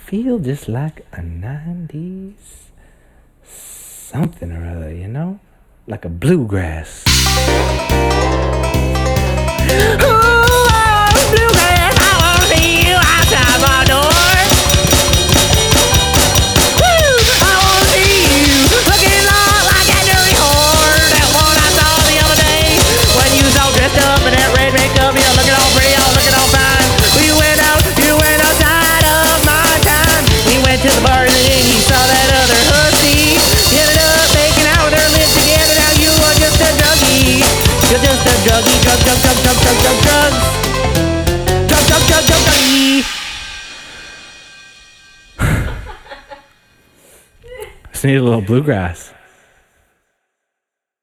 feel just like a 90s something or other, you know? Like a bluegrass. Bluegrass, I wanna see you outside my door. Woo! I wanna see you looking like that dirty whore, that one I saw the other day when you was all dressed up in that red makeup, you looking all pretty, all looking all fine. You went outside of my time. We went to the bar and then you saw that other hussy. You ended up making out with her lips together. Now you are just a druggie. You're just a druggie, drugs. Druggie. Just need a little bluegrass.